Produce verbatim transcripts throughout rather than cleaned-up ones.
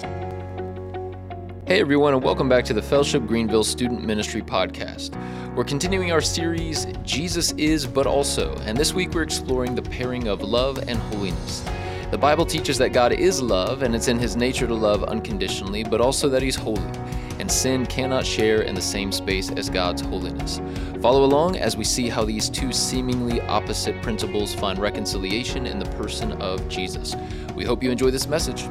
Hey everyone, and welcome back to the Fellowship Greenville Student Ministry Podcast. We're continuing our series, Jesus Is But Also, and this week we're exploring the pairing of love and holiness. The Bible teaches that God is love, and it's in His nature to love unconditionally, but also that He's holy, and sin cannot share in the same space as God's holiness. Follow along as we see how these two seemingly opposite principles find reconciliation in the person of Jesus. We hope you enjoy this message.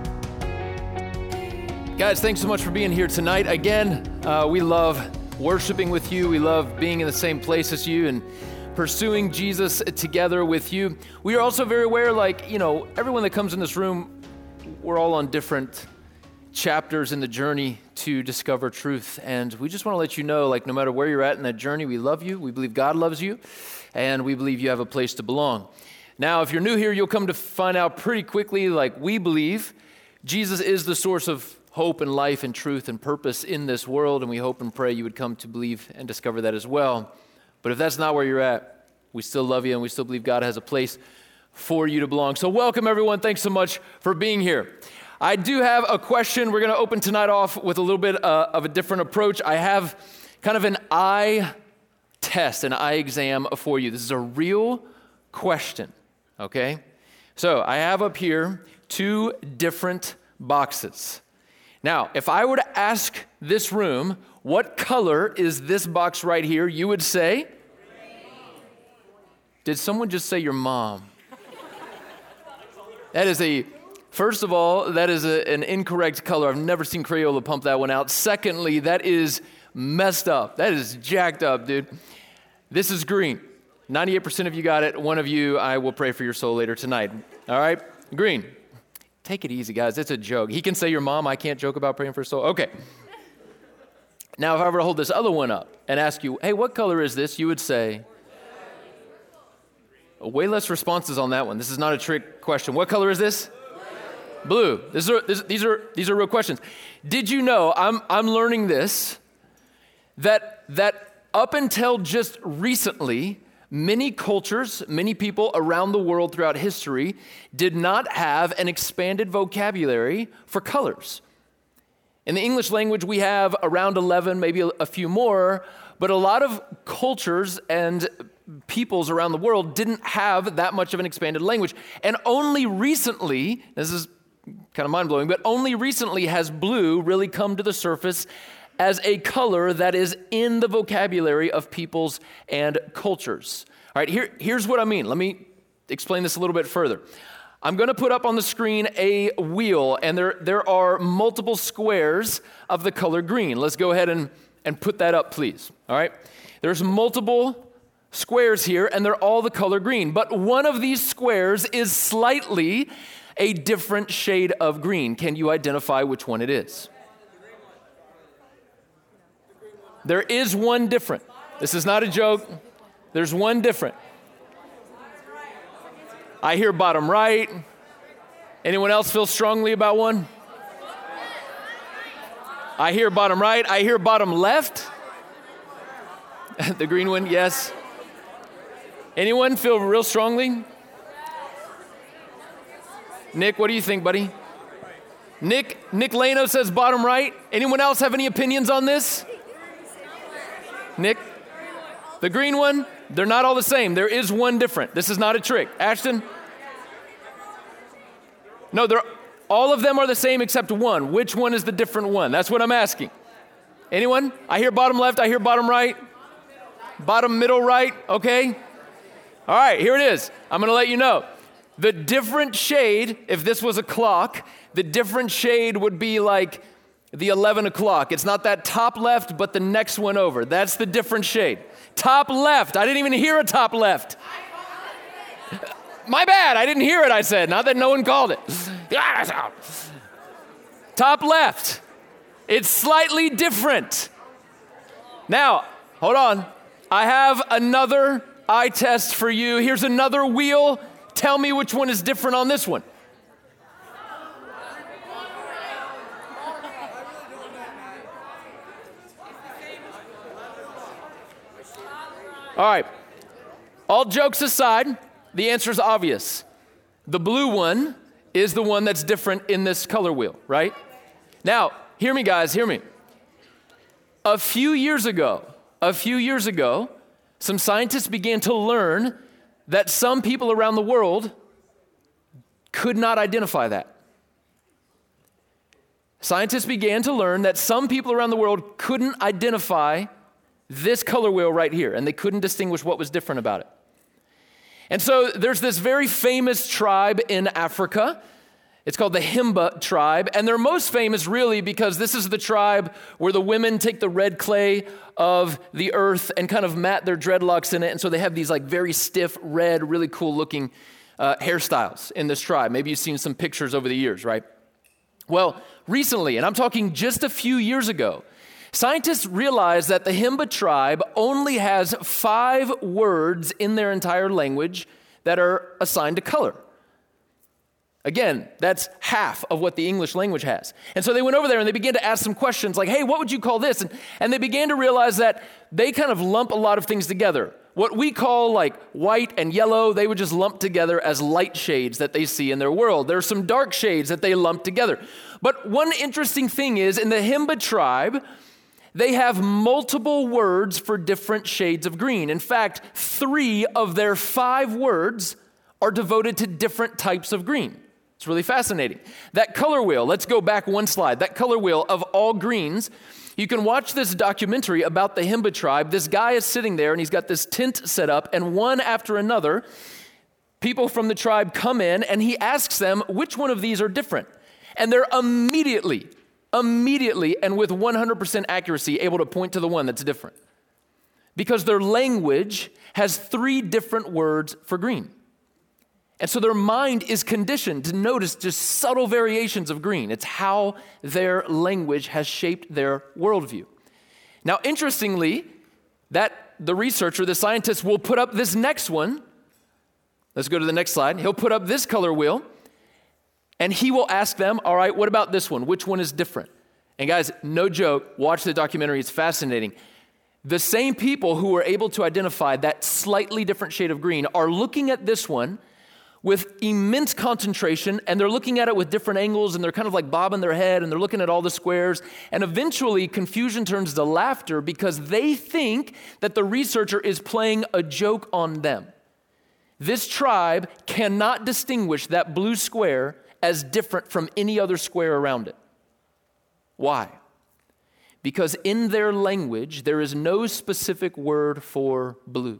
Guys, thanks so much for being here tonight. Again, uh, we love worshiping with you. We love being in the same place as you and pursuing Jesus together with you. We are also very aware, like, you know, everyone that comes in this room, we're all on different chapters in the journey to discover truth. And we just want to let you know, like, no matter where you're at in that journey, we love you. We believe God loves you. And we believe you have a place to belong. Now, if you're new here, you'll come to find out pretty quickly, like, we believe Jesus is the source of hope and life and truth and purpose in this world, and we hope and pray you would come to believe and discover that as well. But if that's not where you're at, we still love you, and we still believe God has a place for you to belong. So welcome, everyone. Thanks so much for being here. I do have a question. We're going to open tonight off with a little bit uh, of a different approach. I have kind of an eye test, an eye exam for you. This is a real question, okay? So I have up here two different boxes. Now, if I were to ask this room, what color is this box right here, you would say? Green. Did someone just say your mom? That is a, first of all, that is a, an incorrect color. I've never seen Crayola pump that one out. Secondly, that is messed up. That is jacked up, dude. This is green. ninety-eight percent of you got it. One of you, I will pray for your soul later tonight. All right? Green. Take it easy, guys. It's a joke. He can say your mom. I can't joke about praying for a soul. Okay. Now, if I were to hold this other one up and ask you, hey, what color is this? You would say, way less responses on that one. This is not a trick question. What color is this? Blue. Blue. This are, this, these are these are real questions. Did you know, I'm I'm learning this, that that up until just recently, many cultures, many people around the world throughout history did not have an expanded vocabulary for colors. In the English language, we have around eleven, maybe a few more, but a lot of cultures and peoples around the world didn't have that much of an expanded language. And only recently, this is kind of mind-blowing, but only recently has blue really come to the surface as a color that is in the vocabulary of peoples and cultures. All right, here, here's what I mean. Let me explain this a little bit further. I'm going to put up on the screen a wheel, and there, there are multiple squares of the color green. Let's go ahead and, and put that up, please. All right, there's multiple squares here, and they're all the color green. But one of these squares is slightly a different shade of green. Can you identify which one it is? There is one different. This is not a joke. There's one different. I hear bottom right. Anyone else feel strongly about one? I hear bottom right. I hear bottom left. The green one, yes. Anyone feel real strongly? Nick, what do you think, buddy? Nick, Nick Lano says bottom right. Anyone else have any opinions on this? Nick, the green one, they're not all the same. There is one different. This is not a trick. Ashton? No, they're all of them are the same except one. Which one is the different one? That's what I'm asking. Anyone? I hear bottom left. I hear bottom right. Bottom middle right. Okay. All right, here it is. I'm going to let you know. The different shade, if this was a clock, the different shade would be like the eleven o'clock. It's not that top left, but the next one over. That's the different shade. Top left. I didn't even hear a top left. My bad. I didn't hear it, I said. Not that no one called it. Top left. It's slightly different. Now, hold on. I have another eye test for you. Here's another wheel. Tell me which one is different on this one. All right. All jokes aside, the answer is obvious. The blue one is the one that's different in this color wheel, right? Now, hear me, guys, hear me. A few years ago, a few years ago, some scientists began to learn that some people around the world could not identify that. Scientists began to learn that some people around the world couldn't identify this color wheel right here, and they couldn't distinguish what was different about it. And so there's this very famous tribe in Africa. It's called the Himba tribe, and they're most famous really because this is the tribe where the women take the red clay of the earth and kind of mat their dreadlocks in it, and so they have these like very stiff, red, really cool looking uh, hairstyles in this tribe. Maybe you've seen some pictures over the years, right? Well, recently, and I'm talking just a few years ago, scientists realized that the Himba tribe only has five words in their entire language that are assigned to color. Again, that's half of what the English language has. And so they went over there and they began to ask some questions like, hey, what would you call this? And, and they began to realize that they kind of lump a lot of things together. What we call like white and yellow, they would just lump together as light shades that they see in their world. There are some dark shades that they lump together. But one interesting thing is in the Himba tribe, they have multiple words for different shades of green. In fact, three of their five words are devoted to different types of green. It's really fascinating. That color wheel, let's go back one slide. That color wheel of all greens, you can watch this documentary about the Himba tribe. This guy is sitting there and he's got this tent set up, and one after another, people from the tribe come in and he asks them which one of these are different. And they're immediately, immediately, and with one hundred percent accuracy able to point to the one that's different. Because their language has three different words for green. And so their mind is conditioned to notice just subtle variations of green. It's how their language has shaped their worldview. Now, interestingly, that the researcher, the scientist, will put up this next one. Let's go to the next slide. He'll put up this color wheel, and he will ask them, all right, what about this one? Which one is different? And guys, no joke, watch the documentary. It's fascinating. The same people who were able to identify that slightly different shade of green are looking at this one with immense concentration, and they're looking at it with different angles, and they're kind of like bobbing their head, and they're looking at all the squares, and eventually confusion turns to laughter because they think that the researcher is playing a joke on them. This tribe cannot distinguish that blue square as different from any other square around it. Why? Because in their language, there is no specific word for blue.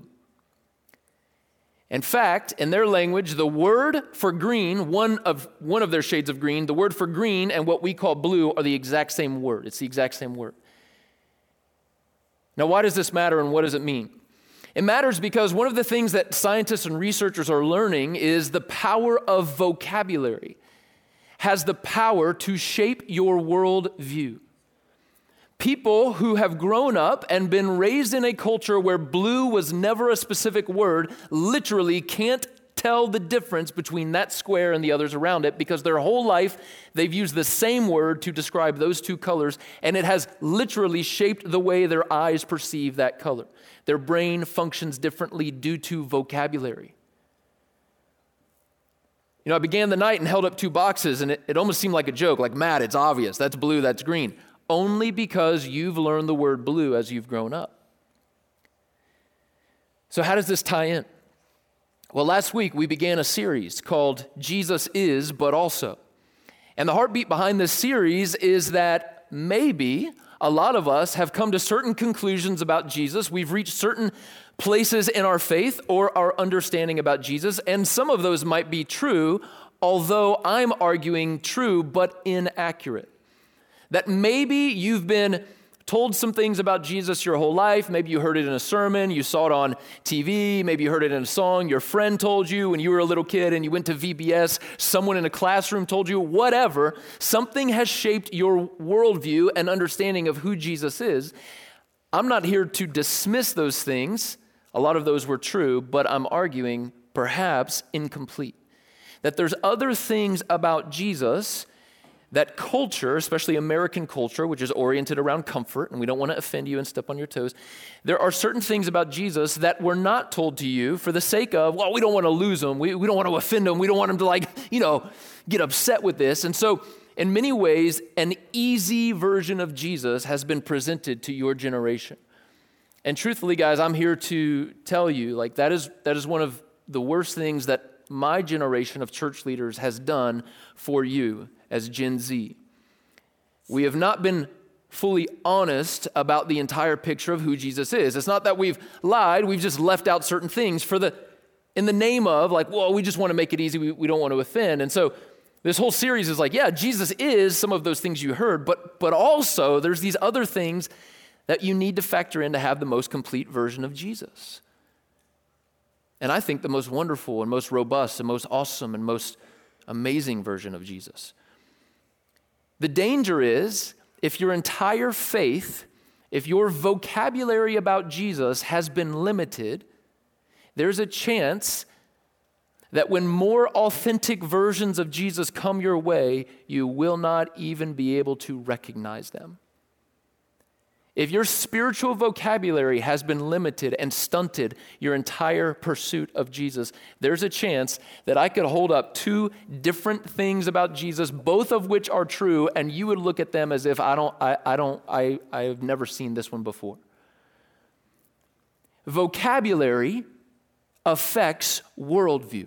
In fact, in their language, the word for green, one of one of their shades of green, the word for green and what we call blue are the exact same word. It's the exact same word. Now, why does this matter and what does it mean? It matters because one of the things that scientists and researchers are learning is the power of vocabulary has the power to shape your worldview. People who have grown up and been raised in a culture where blue was never a specific word literally can't tell the difference between that square and the others around it because their whole life they've used the same word to describe those two colors, and it has literally shaped the way their eyes perceive that color. Their brain functions differently due to vocabulary. You know, I began the night and held up two boxes, and it, it almost seemed like a joke, like, Matt, it's obvious, that's blue, that's green. Only because you've learned the word blue as you've grown up. So how does this tie in? Well, last week we began a series called Jesus Is, But Also. And the heartbeat behind this series is that maybe a lot of us have come to certain conclusions about Jesus. We've reached certain places in our faith or our understanding about Jesus, and some of those might be true, although I'm arguing true but inaccurate. That maybe you've been told some things about Jesus your whole life. Maybe you heard it in a sermon, you saw it on T V, maybe you heard it in a song, your friend told you when you were a little kid and you went to V B S, someone in a classroom told you, whatever. Something has shaped your worldview and understanding of who Jesus is. I'm not here to dismiss those things. A lot of those were true, but I'm arguing perhaps incomplete. That there's other things about Jesus that culture, especially American culture, which is oriented around comfort, and we don't want to offend you and step on your toes, there are certain things about Jesus that were not told to you for the sake of, well, we don't want to lose them, we, we don't want to offend them, we don't want them to like, you know, get upset with this. And so in many ways, an easy version of Jesus has been presented to your generation. And truthfully, guys, I'm here to tell you, like, that is that is one of the worst things that my generation of church leaders has done for you as Gen Z. We have not been fully honest about the entire picture of who Jesus is. It's not that we've lied, we've just left out certain things for the in the name of, like, well, we just want to make it easy, we, we don't want to offend. And so this whole series is like, yeah, Jesus is some of those things you heard, but but also there's these other things that you need to factor in to have the most complete version of Jesus. And I think the most wonderful and most robust and most awesome and most amazing version of Jesus. The danger is, if your entire faith, if your vocabulary about Jesus has been limited, there's a chance that when more authentic versions of Jesus come your way, you will not even be able to recognize them. If your spiritual vocabulary has been limited and stunted your entire pursuit of Jesus, there's a chance that I could hold up two different things about Jesus, both of which are true, and you would look at them as if I don't, I, I don't, I, I have never seen this one before. Vocabulary affects worldview.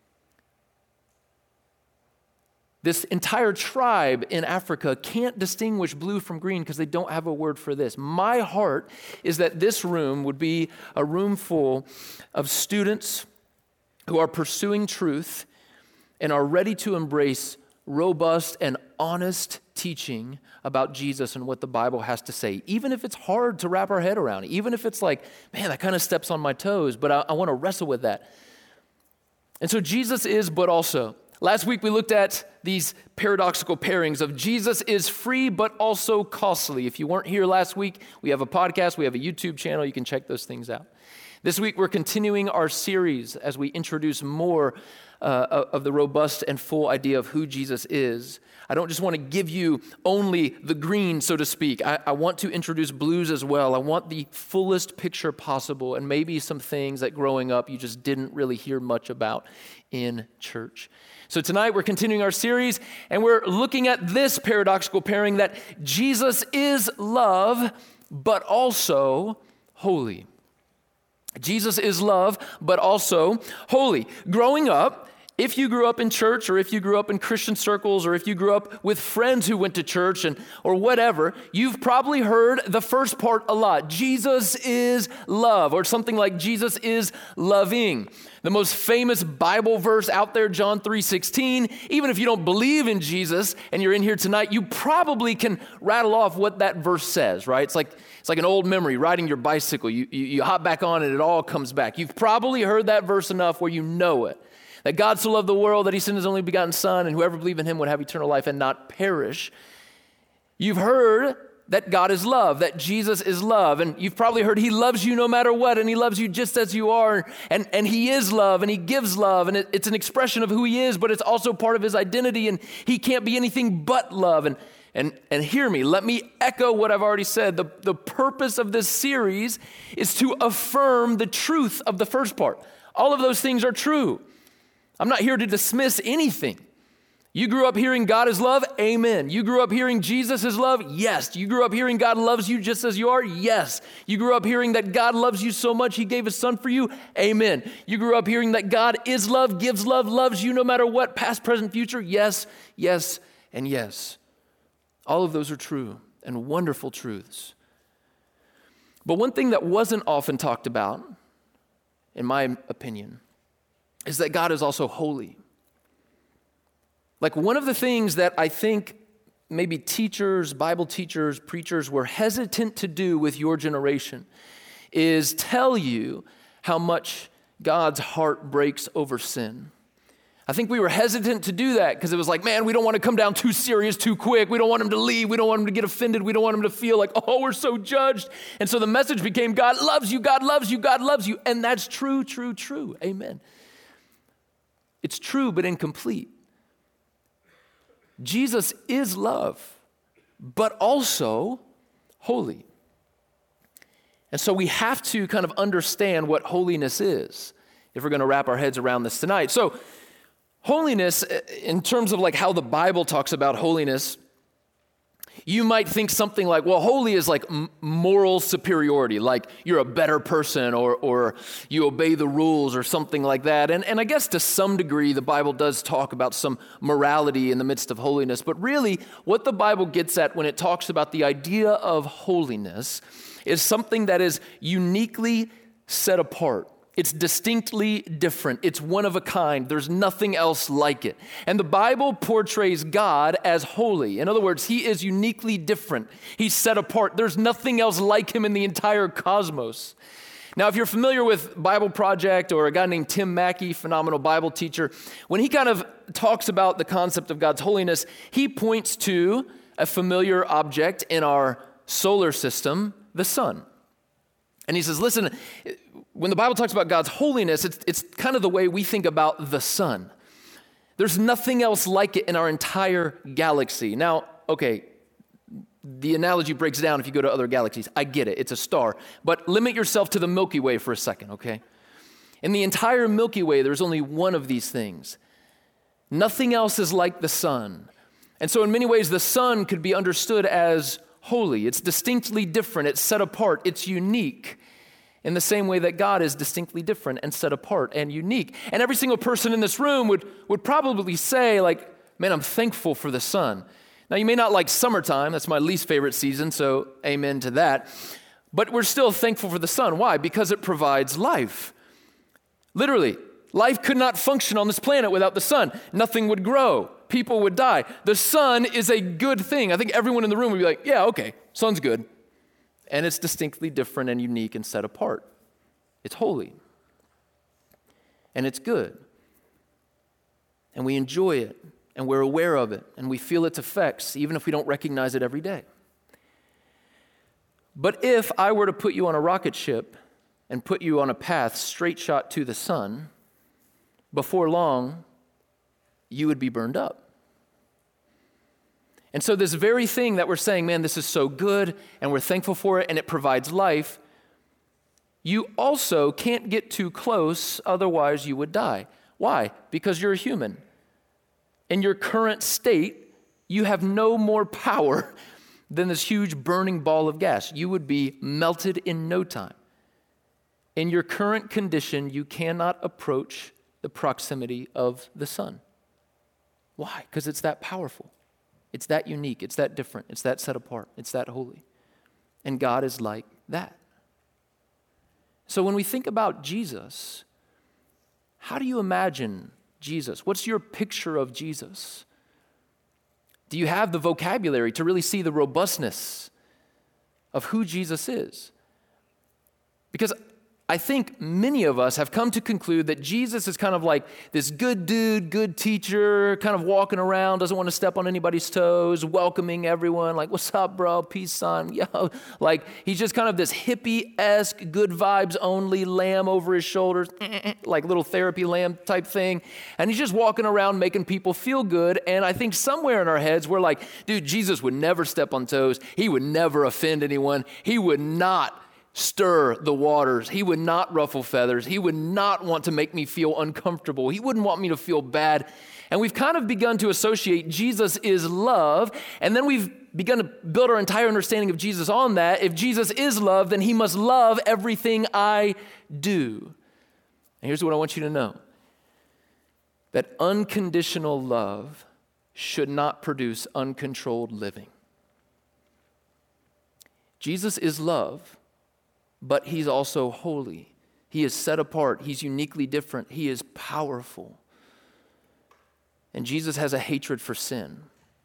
This entire tribe in Africa can't distinguish blue from green because they don't have a word for this. My heart is that this room would be a room full of students who are pursuing truth and are ready to embrace robust and honest teaching about Jesus and what the Bible has to say, even if it's hard to wrap our head around, even if it's like, man, that kind of steps on my toes, but I, I want to wrestle with that. And so Jesus is, but also. Last week we looked at these paradoxical pairings of Jesus is free but also costly. If you weren't here last week, we have a podcast, we have a YouTube channel, you can check those things out. This week we're continuing our series as we introduce more uh, of the robust and full idea of who Jesus is. I don't just want to give you only the green, so to speak. I, I want to introduce blues as well. I want the fullest picture possible and maybe some things that growing up you just didn't really hear much about in church. So tonight we're continuing our series and we're looking at this paradoxical pairing that Jesus is love, but also holy. Jesus is love, but also holy. Growing up, if you grew up in church or if you grew up in Christian circles or if you grew up with friends who went to church and or whatever, you've probably heard the first part a lot. Jesus is love, or something like Jesus is loving. The most famous Bible verse out there, John three sixteen, even if you don't believe in Jesus and you're in here tonight, you probably can rattle off what that verse says, right? It's like it's like an old memory, riding your bicycle. You, you, you hop back on and it all comes back. You've probably heard that verse enough where you know it. That God so loved the world that he sent his only begotten Son, and whoever believed in him would have eternal life and not perish. You've heard that God is love, that Jesus is love, and you've probably heard he loves you no matter what, and he loves you just as you are, and, and he is love, and he gives love, and it, it's an expression of who he is, but it's also part of his identity, and he can't be anything but love. And and and hear me, let me echo what I've already said. The, the purpose of this series is to affirm the truth of the first part. All of those things are true. I'm not here to dismiss anything. You grew up hearing God is love? Amen. You grew up hearing Jesus is love? Yes. You grew up hearing God loves you just as you are? Yes. You grew up hearing that God loves you so much he gave his Son for you? Amen. You grew up hearing that God is love, gives love, loves you no matter what, past, present, future? Yes, yes, and yes. All of those are true and wonderful truths. But one thing that wasn't often talked about, in my opinion, is that God is also holy. Like, one of the things that I think maybe teachers, Bible teachers, preachers were hesitant to do with your generation is tell you how much God's heart breaks over sin. I think we were hesitant to do that because it was like, man, we don't want to come down too serious too quick. We don't want him to leave. We don't want him to get offended. We don't want him to feel like, oh, we're so judged. And so the message became, God loves you, God loves you, God loves you. And that's true, true, true. Amen. It's true, but incomplete. Jesus is love, but also holy. And so we have to kind of understand what holiness is if we're going to wrap our heads around this tonight. So Holiness, in terms of like how the Bible talks about holiness, you might think something like, well, holy is like m- moral superiority, like you're a better person or or you obey the rules or something like that. And, and I guess to some degree, the Bible does talk about some morality in the midst of holiness. But really, what the Bible gets at when it talks about the idea of holiness is something that is uniquely set apart. It's distinctly different. It's one of a kind. There's nothing else like it. And the Bible portrays God as holy. In other words, he is uniquely different. He's set apart. There's nothing else like him in the entire cosmos. Now, if you're familiar with Bible Project or a guy named Tim Mackey, phenomenal Bible teacher, when he kind of talks about the concept of God's holiness, he points to a familiar object in our solar system, the sun. And he says, listen, when the Bible talks about God's holiness, it's, it's kind of the way we think about the sun. There's nothing else like it in our entire galaxy. Now, okay, the analogy breaks down if you go to other galaxies. I get it, it's a star. But limit yourself to the Milky Way for a second, okay? In the entire Milky Way, there's only one of these things. Nothing else is like the sun. And so in many ways, the sun could be understood as holy. It's distinctly different. It's set apart. It's unique in the same way that God is distinctly different and set apart and unique. And every single person in this room would, would probably say, like, man, I'm thankful for the sun. Now, you may not like summertime. That's my least favorite season, so amen to that. But we're still thankful for the sun. Why? Because it provides life. Literally, life could not function on this planet without the sun. Nothing would grow. People would die. The sun is a good thing. I think everyone in the room would be like, yeah, okay, sun's good. And it's distinctly different and unique and set apart. It's holy. And it's good. And we enjoy it. And we're aware of it. And we feel its effects, even if we don't recognize it every day. But if I were to put you on a rocket ship and put you on a path straight shot to the sun, before long, you would be burned up. And so this very thing that we're saying, man, this is so good, and we're thankful for it, and it provides life, you also can't get too close, otherwise you would die. Why? Because you're a human. In your current state, you have no more power than this huge burning ball of gas. You would be melted in no time. In your current condition, you cannot approach the proximity of the sun. Why? Because it's that powerful. It's that unique. It's that different. It's that set apart. It's that holy. And God is like that. So when we think about Jesus, how do you imagine Jesus? What's your picture of Jesus? Do you have the vocabulary to really see the robustness of who Jesus is? Because I think many of us have come to conclude that Jesus is kind of like this good dude, good teacher, kind of walking around, doesn't want to step on anybody's toes, welcoming everyone, like, what's up, bro? Peace, son. Yo. Like, he's just kind of this hippie-esque, good vibes only lamb over his shoulders, like little therapy lamb type thing. And he's just walking around making people feel good. And I think somewhere in our heads, we're like, dude, Jesus would never step on toes. He would never offend anyone. He would not stir the waters. He would not ruffle feathers. He would not want to make me feel uncomfortable. He wouldn't want me to feel bad. And we've kind of begun to associate Jesus is love, and then we've begun to build our entire understanding of Jesus on that. If Jesus is love, then he must love everything I do. And here's what I want you to know. That unconditional love should not produce uncontrolled living. Jesus is love, but he's also holy. He is set apart. He's uniquely different. He is powerful. And Jesus has a hatred for sin.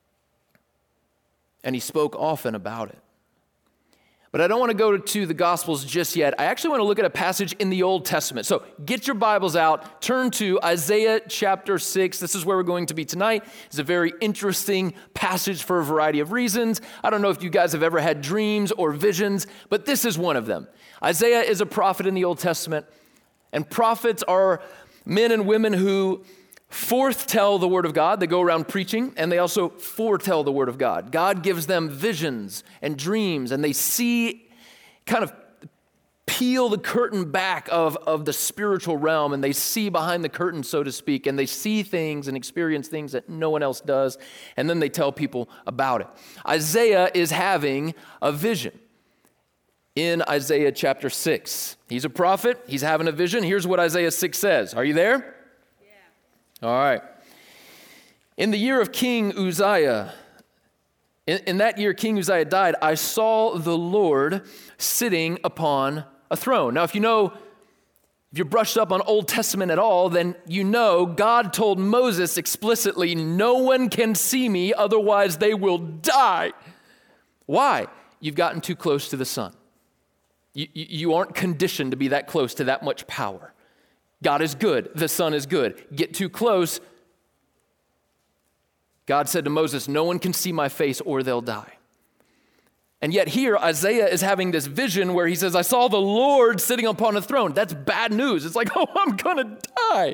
And he spoke often about it. But I don't want to go to the Gospels just yet. I actually want to look at a passage in the Old Testament. So get your Bibles out. Turn to Isaiah chapter six. This is where we're going to be tonight. It's a very interesting passage for a variety of reasons. I don't know if you guys have ever had dreams or visions, but this is one of them. Isaiah is a prophet in the Old Testament. And prophets are men and women who forthtell the word of God. They go around preaching, and they also foretell the word of God. God gives them visions and dreams, and they see kind of peel the curtain back of, of the spiritual realm, and they see behind the curtain, so to speak, and they see things and experience things that no one else does, and then they tell people about it. Isaiah is having a vision in Isaiah chapter six. He's a prophet. He's having a vision. Here's what Isaiah six says. Are you there? Yeah. All right. In the year of King Uzziah, in, in that year King Uzziah died, I saw the Lord sitting upon a throne. Now, if you know, if you're brushed up on Old Testament at all, then you know God told Moses explicitly, no one can see me, otherwise they will die. Why? You've gotten too close to the sun. You, you, you aren't conditioned to be that close to that much power. God is good. The sun is good. Get too close. God said to Moses, no one can see my face or they'll die. And yet here, Isaiah is having this vision where he says, I saw the Lord sitting upon a throne. That's bad news. It's like, oh, I'm going to die.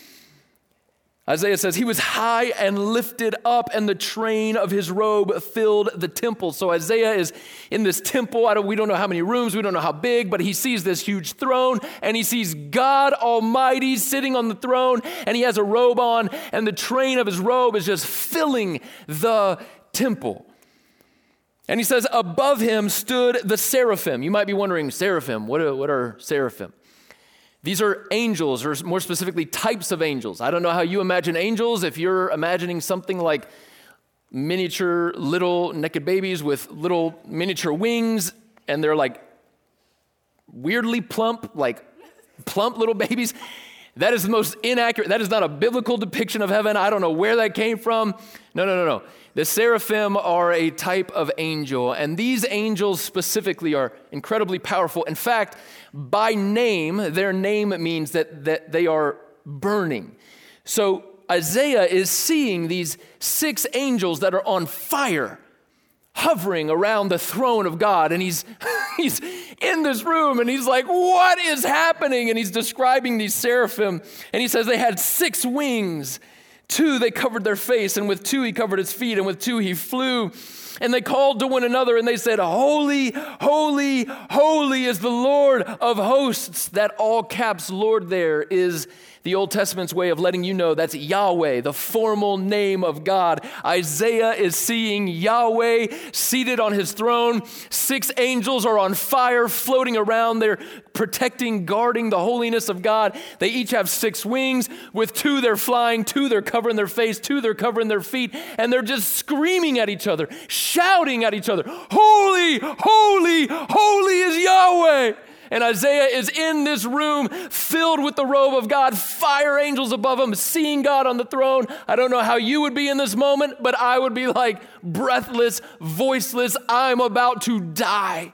Isaiah says, he was high and lifted up, and the train of his robe filled the temple. So Isaiah is in this temple. I don't, we don't know how many rooms. We don't know how big, but he sees this huge throne, and he sees God Almighty sitting on the throne, and he has a robe on, and the train of his robe is just filling the temple. And he says, above him stood the seraphim. You might be wondering, seraphim, what are, what are seraphim? These are angels, or more specifically, types of angels. I don't know how you imagine angels. If you're imagining something like miniature little naked babies with little miniature wings, and they're like weirdly plump, like plump little babies, that is the most inaccurate. That is not a biblical depiction of heaven. I don't know where that came from. No, no, no, no. The seraphim are a type of angel, and these angels specifically are incredibly powerful. In fact, by name, their name means that, that they are burning. So Isaiah is seeing these six angels that are on fire, hovering around the throne of God, and he's he's in this room, and he's like, what is happening? And he's describing these seraphim, and he says they had six wings. Two, they covered their face, and with two, he covered his feet, and with two, he flew. And they called to one another, and they said, holy, holy, holy is the Lord of hosts. That all caps Lord there is the Old Testament's way of letting you know that's Yahweh, the formal name of God. Isaiah is seeing Yahweh seated on his throne. Six angels are on fire, floating around. They're protecting, guarding the holiness of God. They each have six wings. With two, they're flying. Two, they're covering their face. Two, they're covering their feet. And they're just screaming at each other, shouting at each other, holy, holy, holy is Yahweh. And Isaiah is in this room filled with the robe of God, fire angels above him, seeing God on the throne. I don't know how you would be in this moment, but I would be like breathless, voiceless. I'm about to die.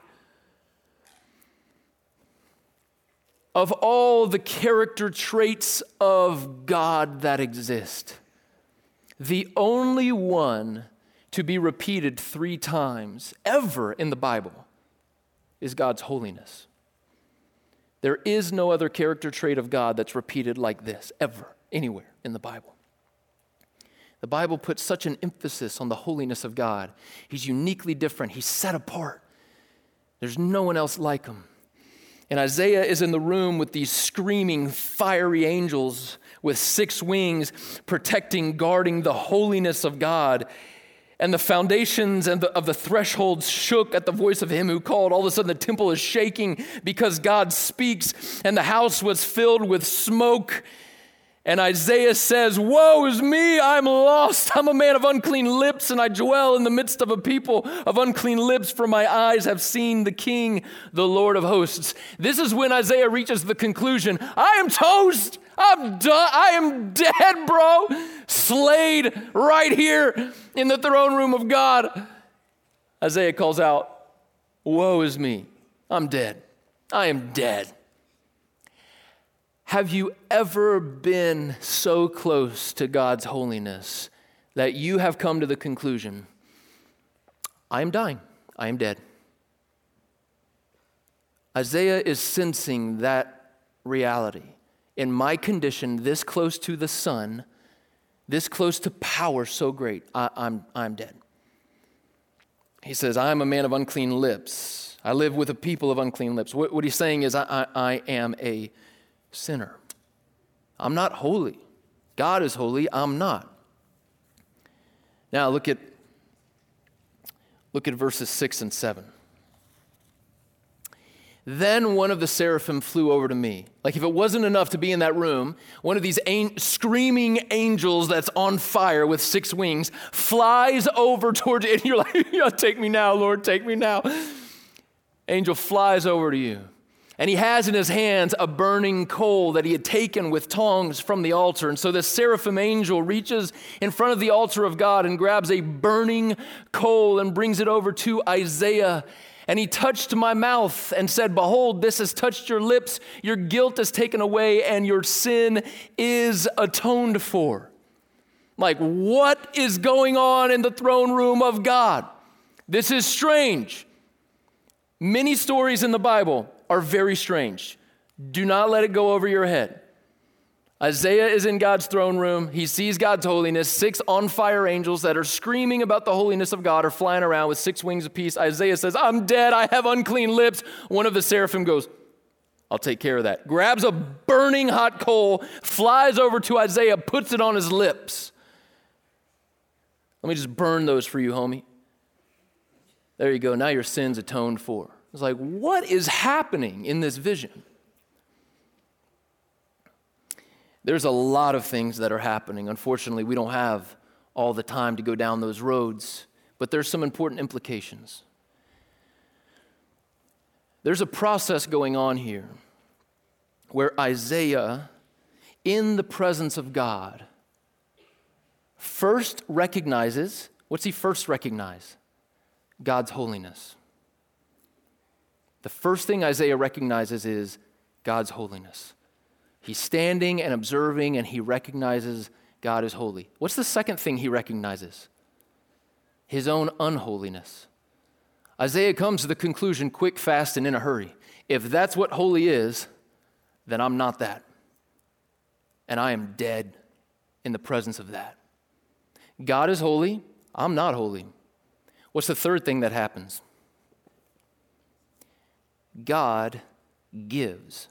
Of all the character traits of God that exist, the only one to be repeated three times ever in the Bible is God's holiness. There is no other character trait of God that's repeated like this, ever, anywhere in the Bible. The Bible puts such an emphasis on the holiness of God. He's uniquely different. He's set apart. There's no one else like him. And Isaiah is in the room with these screaming, fiery angels with six wings, protecting, guarding the holiness of God. And the foundations and the, of the thresholds shook at the voice of him who called. All of a sudden, the temple is shaking because God speaks, and the house was filled with smoke. And Isaiah says, woe is me, I'm lost. I'm a man of unclean lips, and I dwell in the midst of a people of unclean lips, for my eyes have seen the King, the Lord of hosts. This is when Isaiah reaches the conclusion, I am toast. I'm done. I am dead, bro. Slayed right here in the throne room of God. Isaiah calls out, woe is me. I'm dead. I am dead. Have you ever been so close to God's holiness that you have come to the conclusion, I am dying. I am dead. Isaiah is sensing that reality. In my condition, this close to the sun, this close to power so great, I, I'm, I'm dead. he says, I'm a man of unclean lips. I live with a people of unclean lips. What, what he's saying is, I, I, I am a sinner. I'm not holy. God is holy. I'm not. Now look at, look at verses six and seven. Then one of the seraphim flew over to me. Like if it wasn't enough to be in that room, one of these an- screaming angels that's on fire with six wings flies over towards you. And you're like, yeah, take me now, Lord, take me now. Angel flies over to you. And he has in his hands a burning coal that he had taken with tongs from the altar. And so this seraphim angel reaches in front of the altar of God and grabs a burning coal and brings it over to Isaiah. And he touched my mouth and said, behold, this has touched your lips. Your guilt is taken away and your sin is atoned for. Like, what is going on in the throne room of God? This is strange. Many stories in the Bible are very strange. Do not let it go over your head. Isaiah is in God's throne room. He sees God's holiness. Six on-fire angels that are screaming about the holiness of God are flying around with six wings apiece. Isaiah says, I'm dead. I have unclean lips. One of the seraphim goes, I'll take care of that. Grabs a burning hot coal, flies over to Isaiah, puts it on his lips. Let me just burn those for you, homie. There you go. Now your sin's atoned for. It's like, what is happening in this vision? There's a lot of things that are happening. Unfortunately, we don't have all the time to go down those roads, but there's some important implications. There's a process going on here where Isaiah, in the presence of God, first recognizes, what's he first recognize? God's holiness. The first thing Isaiah recognizes is God's holiness. He's standing and observing, and he recognizes God is holy. What's the second thing he recognizes? His own unholiness. Isaiah comes to the conclusion quick, fast, and in a hurry. If that's what holy is, then I'm not that. And I am dead in the presence of that. God is holy. I'm not holy. What's the third thing that happens? God gives.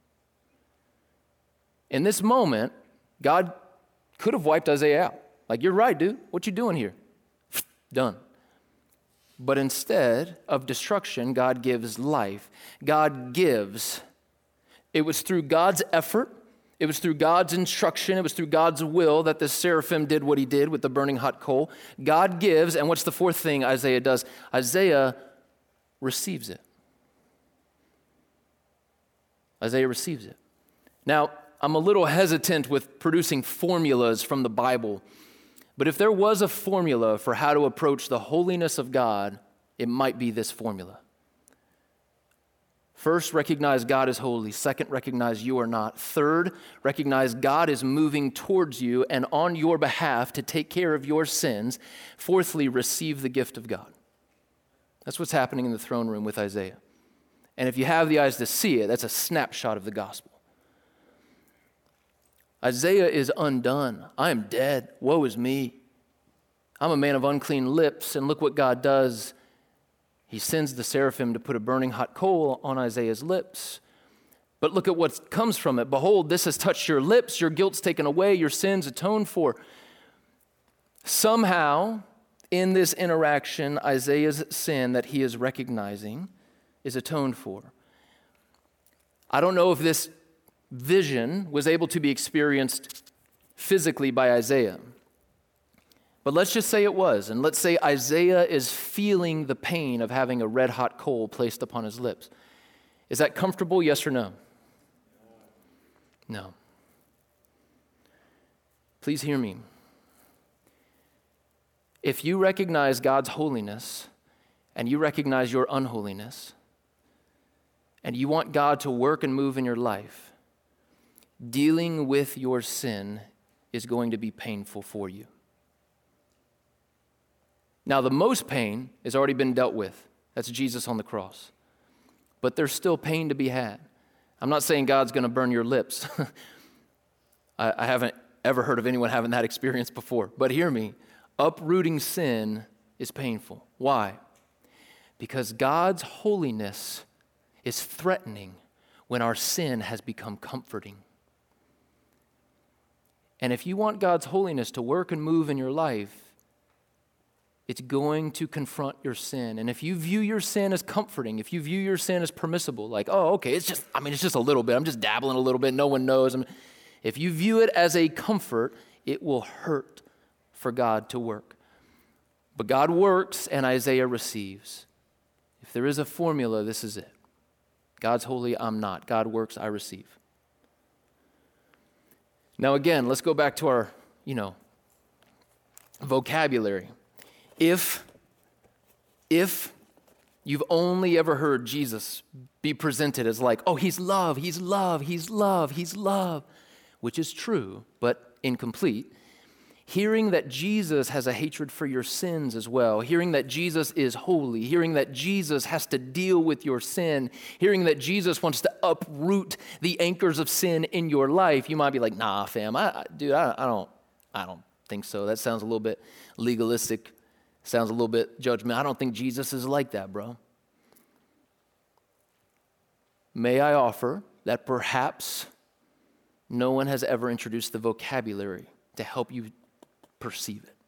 In this moment, God could have wiped Isaiah out. Like, you're right, dude. What you doing here? Done. But instead of destruction, God gives life. God gives. It was through God's effort. It was through God's instruction. It was through God's will that the seraphim did what he did with the burning hot coal. God gives, and what's the fourth thing Isaiah does? Isaiah receives it. Isaiah receives it. Now, I'm a little hesitant with producing formulas from the Bible, but if there was a formula for how to approach the holiness of God, it might be this formula. First, recognize God is holy. Second, recognize you are not. Third, recognize God is moving towards you and on your behalf to take care of your sins. Fourthly, receive the gift of God. That's what's happening in the throne room with Isaiah. And if you have the eyes to see it, that's a snapshot of the gospel. Isaiah is undone. I am dead. Woe is me. I'm a man of unclean lips. And look what God does. He sends the seraphim to put a burning hot coal on Isaiah's lips. But look at what comes from it. Behold, this has touched your lips. Your guilt's taken away. Your sins atoned for. Somehow, in this interaction, Isaiah's sin that he is recognizing is atoned for. I don't know if this vision was able to be experienced physically by Isaiah. But let's just say it was, and let's say Isaiah is feeling the pain of having a red-hot coal placed upon his lips. Is that comfortable, yes or no? No. Please hear me. If you recognize God's holiness and you recognize your unholiness, and you want God to work and move in your life, dealing with your sin is going to be painful for you. Now, the most pain has already been dealt with. That's Jesus on the cross. But there's still pain to be had. I'm not saying God's going to burn your lips. I, I haven't ever heard of anyone having that experience before. But hear me, uprooting sin is painful. Why? Because God's holiness is threatening when our sin has become comforting. And if you want God's holiness to work and move in your life, it's going to confront your sin. And if you view your sin as comforting, if you view your sin as permissible, like, oh, okay, it's just, I mean, it's just a little bit. I'm just dabbling a little bit. No one knows. I mean, if you view it as a comfort, it will hurt for God to work. But God works and Isaiah receives. If there is a formula, this is it. God's holy, I'm not. God works, I receive. Now again, let's go back to our, you know, vocabulary. If, if you've only ever heard Jesus be presented as like, oh, he's love, he's love, he's love, he's love, which is true, but incomplete, hearing that Jesus has a hatred for your sins as well, hearing that Jesus is holy, hearing that Jesus has to deal with your sin, hearing that Jesus wants to uproot the anchors of sin in your life, you might be like, nah, fam, I, I, dude, I, I don't, I don't think so. That sounds a little bit legalistic. Sounds a little bit judgmental. I don't think Jesus is like that, bro. May I offer that perhaps no one has ever introduced the vocabulary to help you perceive it.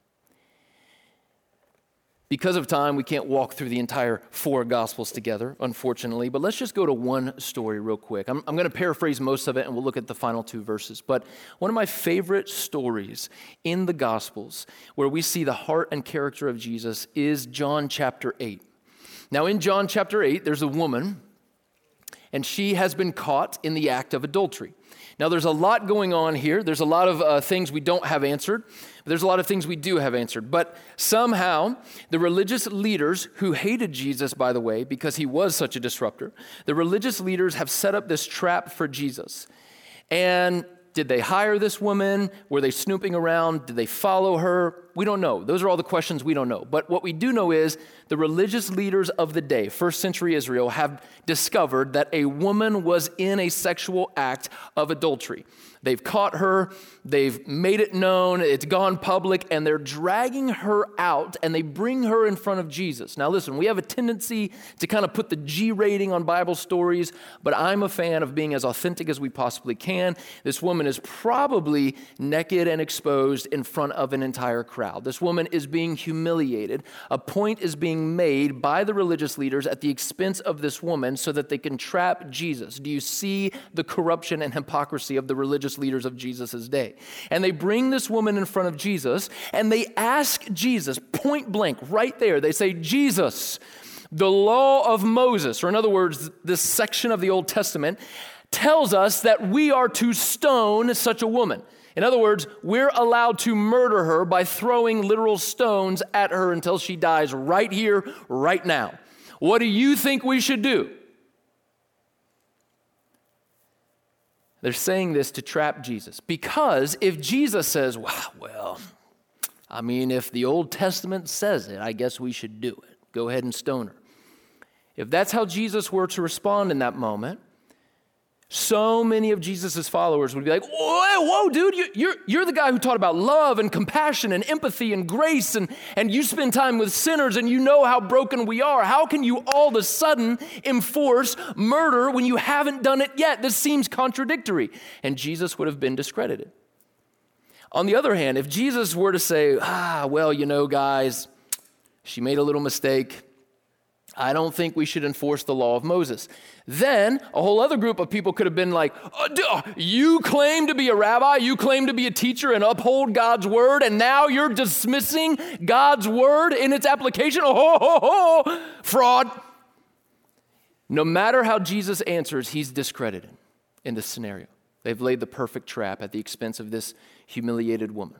Because of time, we can't walk through the entire four Gospels together, unfortunately, but let's just go to one story real quick. I'm, I'm going to paraphrase most of it, and we'll look at the final two verses. But one of my favorite stories in the Gospels where we see the heart and character of Jesus is John chapter eight. Now, in John chapter eight, there's a woman, and she has been caught in the act of adultery. Now, there's a lot going on here. There's a lot of uh, things we don't have answered. But there's a lot of things we do have answered. But somehow, the religious leaders who hated Jesus, by the way, because he was such a disruptor, the religious leaders have set up this trap for Jesus. And did they hire this woman? Were they snooping around? Did they follow her? We don't know. Those are all the questions we don't know. But what we do know is the religious leaders of the day, first century Israel, have discovered that a woman was in a sexual act of adultery. They've caught her, they've made it known, it's gone public, and they're dragging her out, and they bring her in front of Jesus. Now listen, we have a tendency to kind of put the G rating on Bible stories, but I'm a fan of being as authentic as we possibly can. This woman is probably naked and exposed in front of an entire crowd. This woman is being humiliated. A point is being made by the religious leaders at the expense of this woman so that they can trap Jesus. Do you see the corruption and hypocrisy of the religious leaders of Jesus' day? And they bring this woman in front of Jesus, and they ask Jesus point blank right there. They say, Jesus, the law of Moses, or in other words, this section of the Old Testament, tells us that we are to stone such a woman. In other words, we're allowed to murder her by throwing literal stones at her until she dies right here, right now. What do you think we should do? They're saying this to trap Jesus, because if Jesus says, well, well, I mean, if the Old Testament says it, I guess we should do it. Go ahead and stone her. If that's how Jesus were to respond in that moment, so many of Jesus' followers would be like, whoa, whoa dude, you, you're, you're the guy who taught about love and compassion and empathy and grace, and, and you spend time with sinners and you know how broken we are. How can you all of a sudden enforce murder when you haven't done it yet? This seems contradictory. And Jesus would have been discredited. On the other hand, if Jesus were to say, ah, well, you know, guys, she made a little mistake. I don't think we should enforce the law of Moses. Then a whole other group of people could have been like, oh, duh, you claim to be a rabbi, you claim to be a teacher and uphold God's word, and now you're dismissing God's word in its application? Oh, ho, ho, ho, fraud. No matter how Jesus answers, he's discredited in this scenario. They've laid the perfect trap at the expense of this humiliated woman.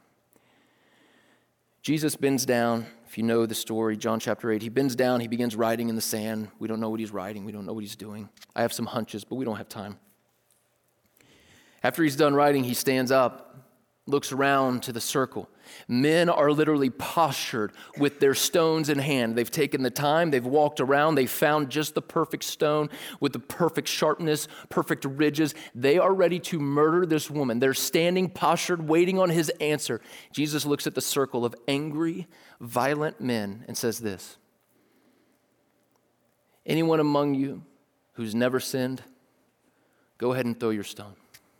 Jesus bends down. If you know the story, John chapter eight, he bends down, he begins writing in the sand. We don't know what he's writing. We don't know what he's doing. I have some hunches, but we don't have time. After he's done writing, he stands up, looks around to the circle. Men are literally postured with their stones in hand. They've taken the time, they've walked around, they've found just the perfect stone with the perfect sharpness, perfect ridges. They are ready to murder this woman. They're standing postured, waiting on his answer. Jesus looks at the circle of angry, violent men and says this, Anyone among you who's never sinned, go ahead and throw your stone.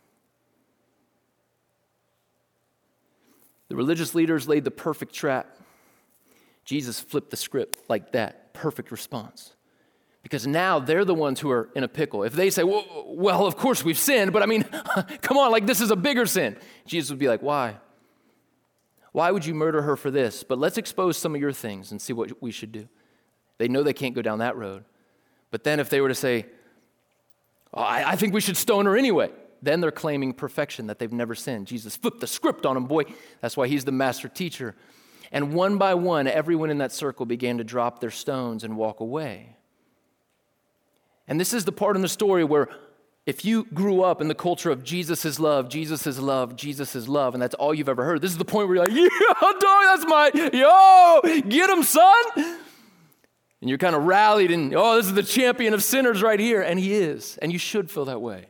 The religious leaders laid the perfect trap. Jesus flipped the script like that. Perfect response. Because now they're the ones who are in a pickle. If they say, well, well, of course we've sinned, but I mean, come on, like this is a bigger sin. Jesus would be like, why? Why would you murder her for this? But let's expose some of your things and see what we should do. They know they can't go down that road. But then if they were to say, oh, I, I think we should stone her anyway, then they're claiming perfection, that they've never sinned. Jesus flipped the script on them, boy. That's why he's the master teacher. And one by one, everyone in that circle began to drop their stones and walk away. And this is the part in the story where if you grew up in the culture of Jesus is love, Jesus is love, Jesus is love, and that's all you've ever heard, this is the point where you're like, yeah, dog, that's my, yo, get him, son. And you're kind of rallied and, oh, this is the champion of sinners right here. And he is, and you should feel that way.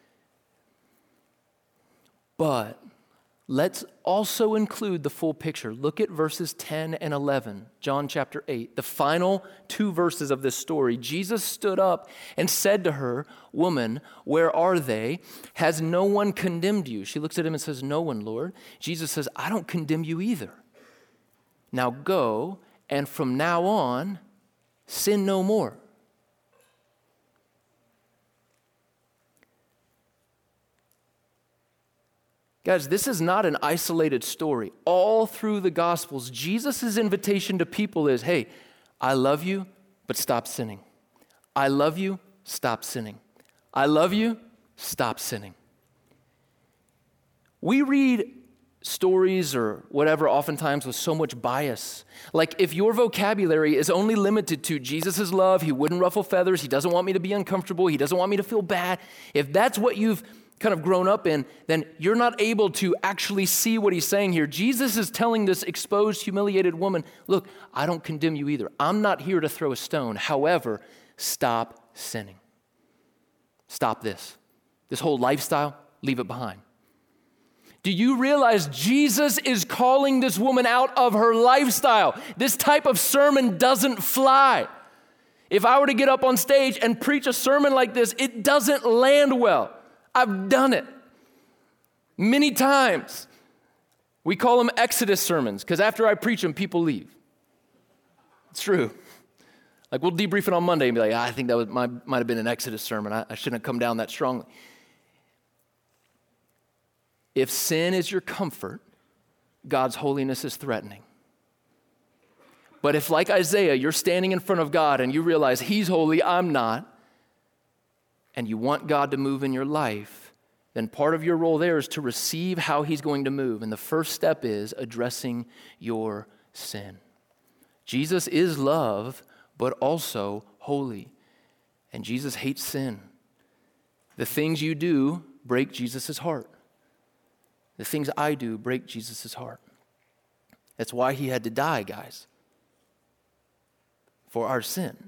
But let's also include the full picture. Look at verses ten and eleven, John chapter eight, the final two verses of this story. Jesus stood up and said to her, woman, where are they? Has no one condemned you? She looks at him and says, no one, Lord. Jesus says, I don't condemn you either. Now go, and from now on, sin no more. Guys, this is not an isolated story. All through the Gospels, Jesus' invitation to people is, hey, I love you, but stop sinning. I love you, stop sinning. I love you, stop sinning. We read stories or whatever oftentimes with so much bias. Like if your vocabulary is only limited to Jesus' love, he wouldn't ruffle feathers, he doesn't want me to be uncomfortable, he doesn't want me to feel bad. If that's what you've kind of grown up in, then you're not able to actually see what he's saying here. Jesus is telling this exposed, humiliated woman, look, I don't condemn you either. I'm not here to throw a stone. However, stop sinning. Stop this. This whole lifestyle, leave it behind. Do you realize Jesus is calling this woman out of her lifestyle? This type of sermon doesn't fly. If I were to get up on stage and preach a sermon like this, it doesn't land well. I've done it many times. We call them Exodus sermons because after I preach them, people leave. It's true. Like we'll debrief it on Monday and be like, ah, I think that was, might, might have been an Exodus sermon. I, I shouldn't have come down that strongly. If sin is your comfort, God's holiness is threatening. But if, like Isaiah, you're standing in front of God and you realize he's holy, I'm not, and you want God to move in your life, then part of your role there is to receive how he's going to move. And the first step is addressing your sin. Jesus is love, but also holy. And Jesus hates sin. The things you do break Jesus' heart. The things I do break Jesus' heart. That's why he had to die, guys, for our sin.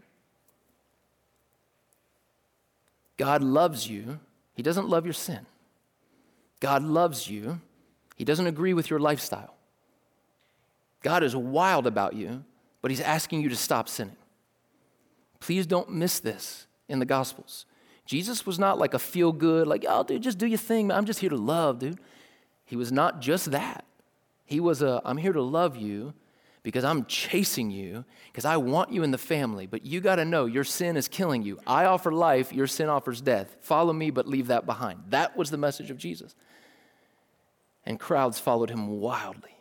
God loves you. He doesn't love your sin. God loves you. He doesn't agree with your lifestyle. God is wild about you, but he's asking you to stop sinning. Please don't miss this in the Gospels. Jesus was not like a feel-good, like, oh, dude, just do your thing. I'm just here to love, dude. He was not just that. He was a, I'm here to love you because I'm chasing you, because I want you in the family, but you got to know your sin is killing you. I offer life, your sin offers death. Follow me, but leave that behind. That was the message of Jesus. And crowds followed him wildly.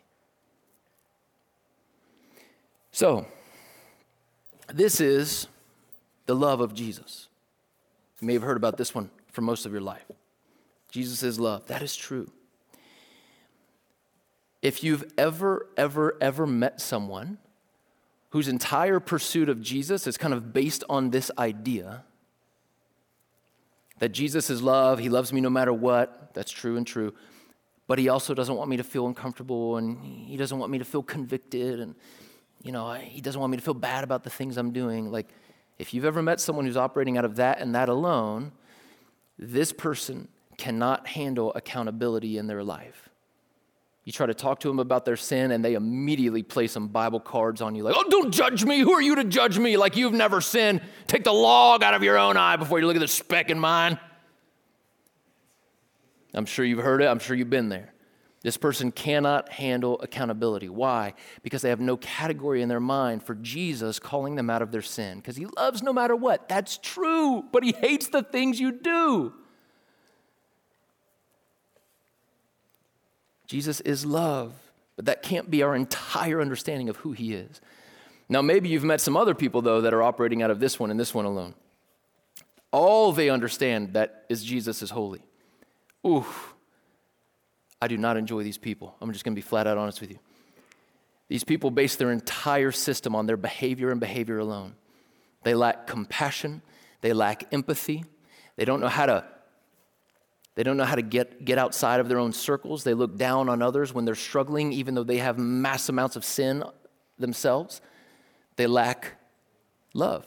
So, this is the love of Jesus. You may have heard about this one for most of your life. Jesus is love. That is true. If you've ever, ever, ever met someone whose entire pursuit of Jesus is kind of based on this idea that Jesus is love, he loves me no matter what, that's true and true, but he also doesn't want me to feel uncomfortable and he doesn't want me to feel convicted and, you know, he doesn't want me to feel bad about the things I'm doing. Like, if you've ever met someone who's operating out of that and that alone, this person cannot handle accountability in their life. You try to talk to them about their sin, and they immediately play some Bible cards on you like, oh, don't judge me. Who are you to judge me? Like you've never sinned. Take the log out of your own eye before you look at the speck in mine. I'm sure you've heard it. I'm sure you've been there. This person cannot handle accountability. Why? Because they have no category in their mind for Jesus calling them out of their sin. Because he loves no matter what. That's true. But he hates the things you do. Jesus is love. But that can't be our entire understanding of who he is. Now, maybe you've met some other people, though, that are operating out of this one and this one alone. All they understand that is Jesus is holy. Oof. I do not enjoy these people. I'm just going to be flat out honest with you. These people base their entire system on their behavior and behavior alone. They lack compassion. They lack empathy. They don't know how to, they don't know how to get, get outside of their own circles. They look down on others when they're struggling, even though they have mass amounts of sin themselves. They lack love.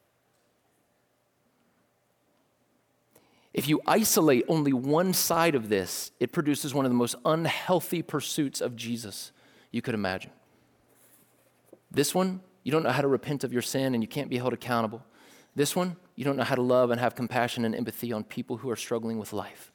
If you isolate only one side of this, it produces one of the most unhealthy pursuits of Jesus you could imagine. This one, you don't know how to repent of your sin and you can't be held accountable. This one, you don't know how to love and have compassion and empathy on people who are struggling with life.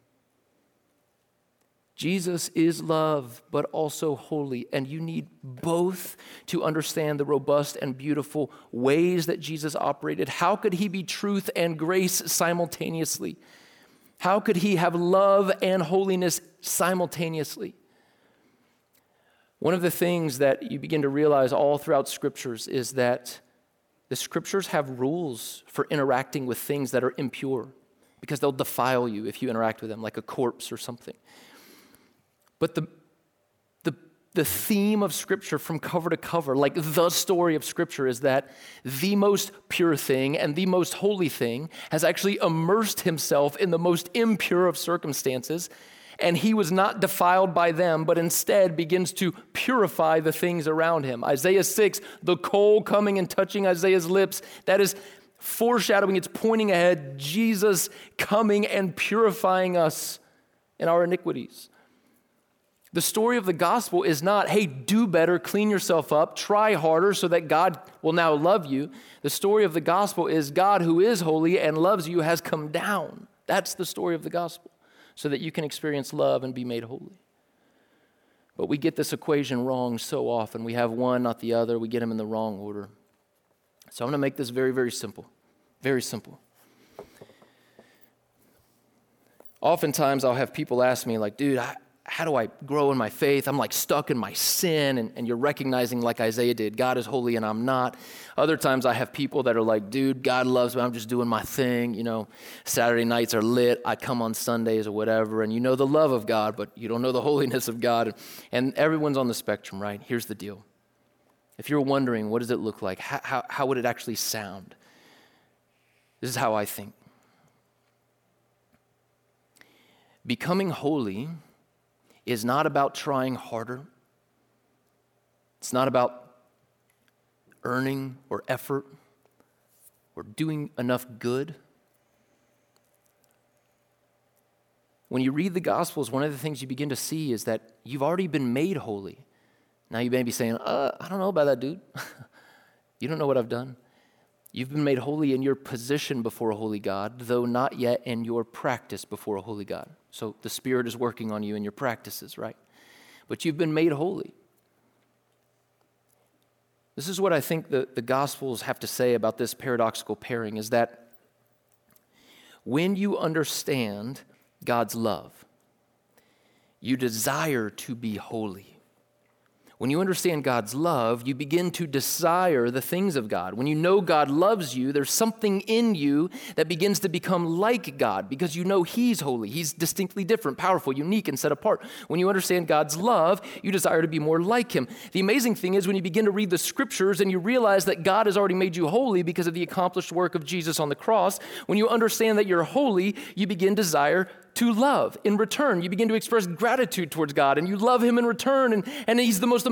Jesus is love, but also holy, and you need both to understand the robust and beautiful ways that Jesus operated. How could he be truth and grace simultaneously? How could he have love and holiness simultaneously? One of the things that you begin to realize all throughout scriptures is that the scriptures have rules for interacting with things that are impure, because they'll defile you if you interact with them, like a corpse or something. But the, the, the theme of Scripture from cover to cover, like the story of Scripture, is that the most pure thing and the most holy thing has actually immersed himself in the most impure of circumstances, and he was not defiled by them, but instead begins to purify the things around him. Isaiah six, the coal coming and touching Isaiah's lips, that is foreshadowing, it's pointing ahead, Jesus coming and purifying us in our iniquities. The story of the gospel is not, hey, do better, clean yourself up, try harder so that God will now love you. The story of the gospel is God, who is holy and loves you, has come down. That's the story of the gospel, so that you can experience love and be made holy. But we get this equation wrong so often. We have one, not the other. We get them in the wrong order. So I'm going to make this very, very simple. Very simple. Oftentimes I'll have people ask me like, dude, I, how do I grow in my faith? I'm like stuck in my sin, and, and you're recognizing like Isaiah did, God is holy and I'm not. Other times I have people that are like, dude, God loves me, I'm just doing my thing. You know, Saturday nights are lit, I come on Sundays or whatever, and you know the love of God, but you don't know the holiness of God. And everyone's on the spectrum, right? Here's the deal. If you're wondering, what does it look like? How, how, how would it actually sound? This is how I think. Becoming holy is not about trying harder. It's not about earning or effort or doing enough good. When you read the Gospels, one of the things you begin to see is that you've already been made holy. Now you may be saying, uh, I don't know about that, dude. You don't know what I've done. You've been made holy in your position before a holy God, though not yet in your practice before a holy God. So the Spirit is working on you in your practices, right? But you've been made holy. This is what I think the, the Gospels have to say about this paradoxical pairing, is that when you understand God's love, you desire to be holy. When you understand God's love, you begin to desire the things of God. When you know God loves you, there's something in you that begins to become like God because you know He's holy. He's distinctly different, powerful, unique, and set apart. When you understand God's love, you desire to be more like Him. The amazing thing is when you begin to read the Scriptures and you realize that God has already made you holy because of the accomplished work of Jesus on the cross, when you understand that you're holy, you begin to desire to love in return. You begin to express gratitude towards God, and you love Him in return, and, and He's the most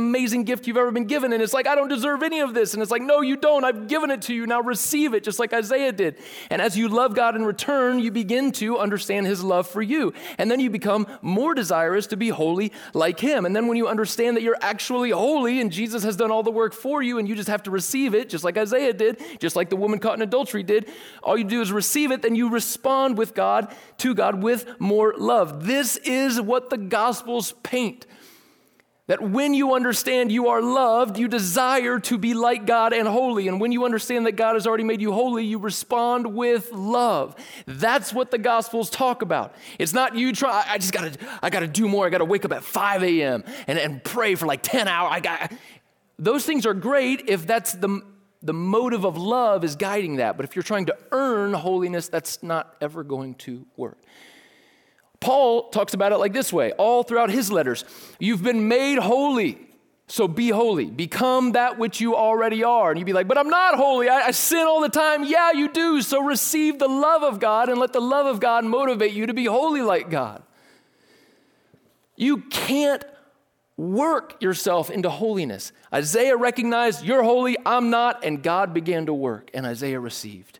amazing gift you've ever been given. And it's like, I don't deserve any of this. And it's like, no, you don't. I've given it to you. Now receive it, just like Isaiah did. And as you love God in return, you begin to understand his love for you. And then you become more desirous to be holy like him. And then when you understand that you're actually holy and Jesus has done all the work for you and you just have to receive it, just like Isaiah did, just like the woman caught in adultery did, all you do is receive it, then you respond with God, to God with more love. This is what the Gospels paint. That when you understand you are loved, you desire to be like God and holy. And when you understand that God has already made you holy, you respond with love. That's what the Gospels talk about. It's not you try, I just gotta, I gotta do more. I gotta wake up at five a.m. and, and pray for like ten hours. I got, those things are great if that's the, the motive of love is guiding that. But if you're trying to earn holiness, that's not ever going to work. Paul talks about it like this way, all throughout his letters. You've been made holy, so be holy. Become that which you already are. And you'd be like, but I'm not holy. I, I sin all the time. Yeah, you do. So receive the love of God and let the love of God motivate you to be holy like God. You can't work yourself into holiness. Isaiah recognized, you're holy, I'm not, and God began to work, and Isaiah received.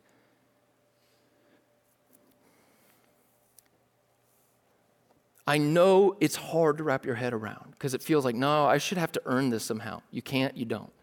I know it's hard to wrap your head around because it feels like, no, I should have to earn this somehow. You can't, you don't.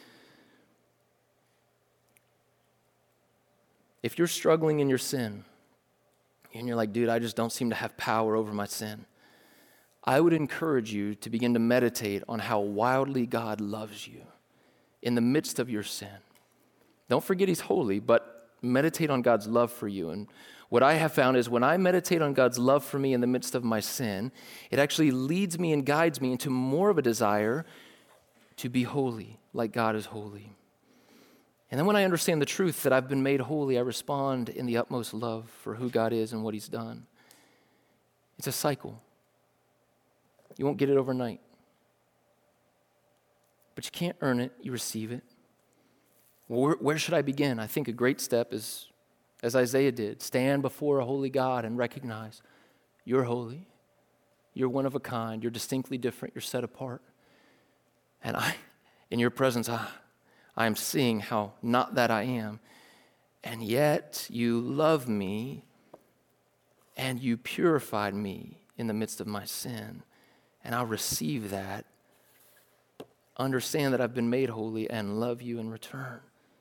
If you're struggling in your sin and you're like, dude, I just don't seem to have power over my sin, I would encourage you to begin to meditate on how wildly God loves you in the midst of your sin. Don't forget he's holy, but meditate on God's love for you. And what I have found is when I meditate on God's love for me in the midst of my sin, it actually leads me and guides me into more of a desire to be holy, like God is holy. And then when I understand the truth that I've been made holy, I respond in the utmost love for who God is and what he's done. It's a cycle. You won't get it overnight. But you can't earn it, you receive it. Well, where, where should I begin? I think a great step is, as Isaiah did, stand before a holy God and recognize you're holy, you're one of a kind, you're distinctly different, you're set apart. And I, in your presence, I, I am seeing how not that I am, and yet you love me and you purified me in the midst of my sin. And I'll receive that, understand that I've been made holy, and love you in return.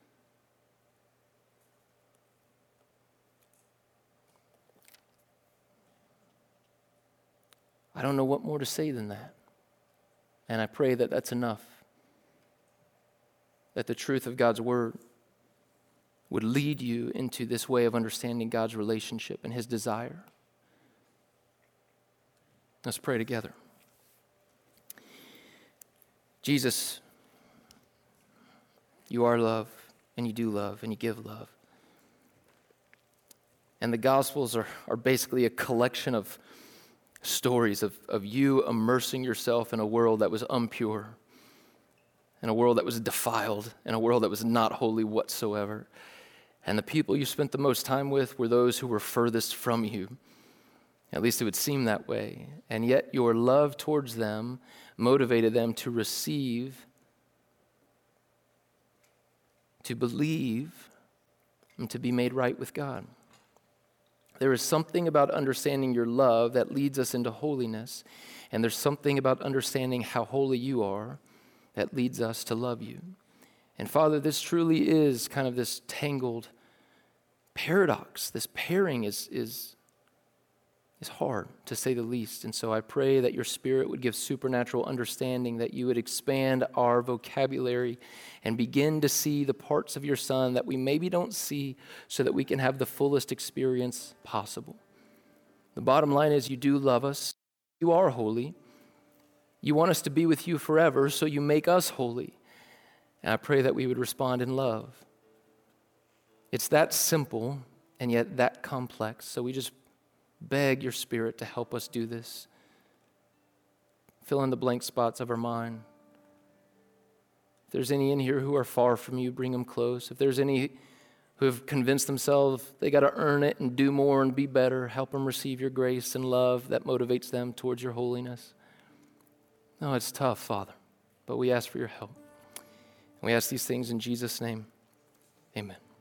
I don't know what more to say than that. And I pray that that's enough. That the truth of God's word would lead you into this way of understanding God's relationship and his desire. Let's pray together. Jesus, you are love, and you do love, and you give love. And the Gospels are, are basically a collection of stories of, of you immersing yourself in a world that was impure, in a world that was defiled, in a world that was not holy whatsoever. And the people you spent the most time with were those who were furthest from you. At least it would seem that way. And yet your love towards them motivated them to receive, to believe, and to be made right with God. There is something about understanding your love that leads us into holiness, and there's something about understanding how holy you are that leads us to love you. And Father, this truly is kind of this tangled paradox. This pairing is is is hard, to say the least. And so I pray that your Spirit would give supernatural understanding, that you would expand our vocabulary and begin to see the parts of your Son that we maybe don't see, so that we can have the fullest experience possible. The bottom line is you do love us. You are holy. You want us to be with you forever, so you make us holy. And I pray that we would respond in love. It's that simple and yet that complex. So we just beg your Spirit to help us do this. Fill in the blank spots of our mind. If there's any in here who are far from you, bring them close. If there's any who have convinced themselves they got to earn it and do more and be better, help them receive your grace and love that motivates them towards your holiness. No, it's tough, Father. but we ask for your help. And we ask these things in Jesus' name. Amen.